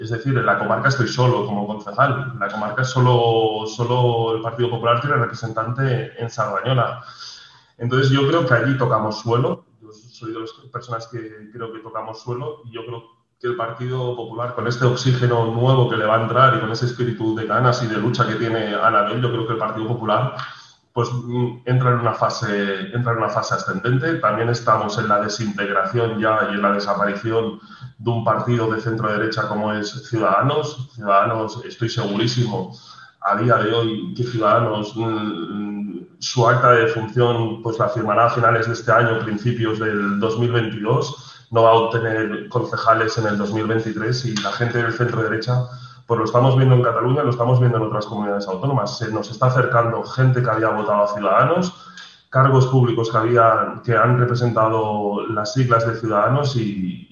Es decir, en la comarca estoy solo como concejal. En la comarca solo el Partido Popular tiene representante en Sardañola. Entonces, yo creo que allí tocamos suelo. Yo soy de las personas que creo que tocamos suelo y yo creo que el Partido Popular, con este oxígeno nuevo que le va a entrar y con ese espíritu de ganas y de lucha que tiene Anabel, yo creo que el Partido Popular pues entra en una fase ascendente. También estamos en la desintegración ya y en la desaparición de un partido de centro-derecha como es Ciudadanos. Ciudadanos, estoy segurísimo, a día de hoy, que Ciudadanos, su acta de defunción, pues la firmará a finales de este año, principios del 2022. No va a obtener concejales en el 2023 y la gente del centro-derecha, pues lo estamos viendo en Cataluña, lo estamos viendo en otras comunidades autónomas. Se nos está acercando gente que había votado a Ciudadanos, cargos públicos que han representado las siglas de Ciudadanos y